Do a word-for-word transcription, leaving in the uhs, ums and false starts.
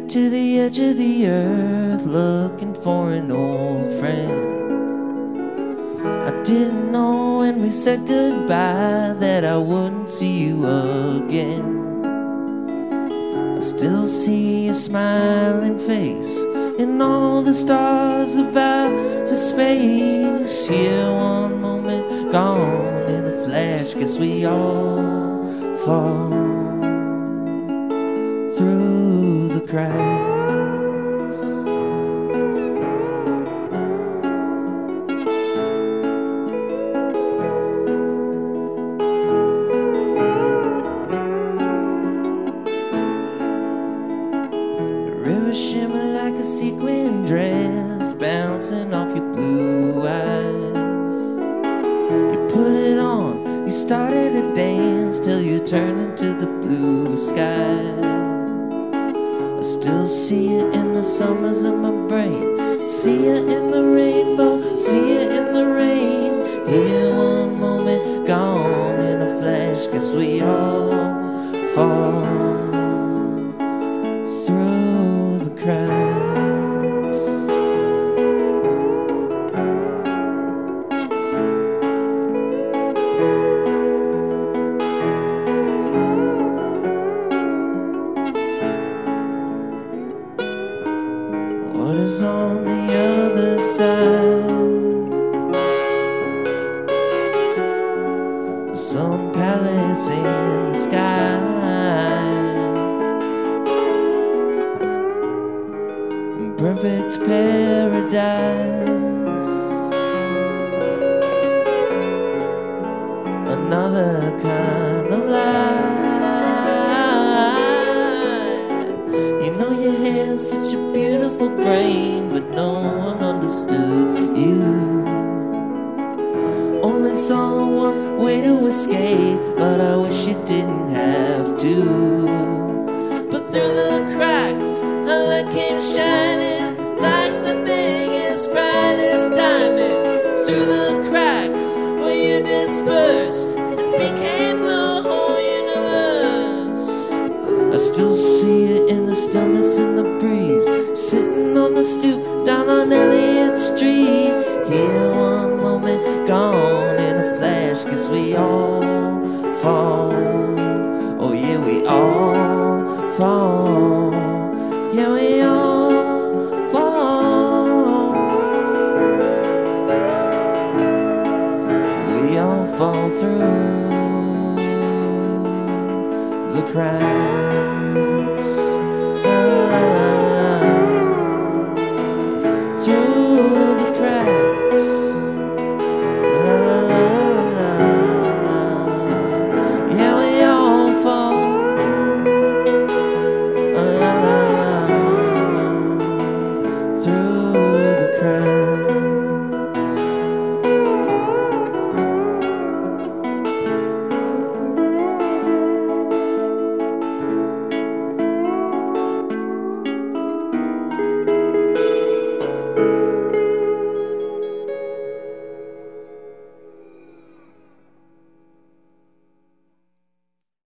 headed to the edge of the earth, looking for an old friend. I didn't know when we said goodbye that I wouldn't see you again. I still see your smiling face in all the stars of outer space. Here one moment, gone in a flash. Guess we all fall through the cracks. Rivers shimmer like a sequin dress, bouncing off your blue eyes. You put it on, you started to dance till you turned into the blue sky. I still see you in the summers of my brain, see you in the rainbow, see you in the rain. Here one moment, gone in a flash. Guess we all fall through the cracks. What is on the other side? Some palace in the sky, perfect paradise. Another kind of life. You know you had such a beautiful brain, but no one understood you. Only saw one way to escape, but I wish you didn't have to. But through the cracks, a light came shining like the biggest, brightest diamond. Through the cracks, where you dispersed and became the whole universe. I still see you in the stillness and the breeze, sitting on the stoop down on Elliott Street. Here one moment, gone in a flash. Guess we all fall. Oh yeah, we all fall. Yeah, we all fall. We all fall through the cracks.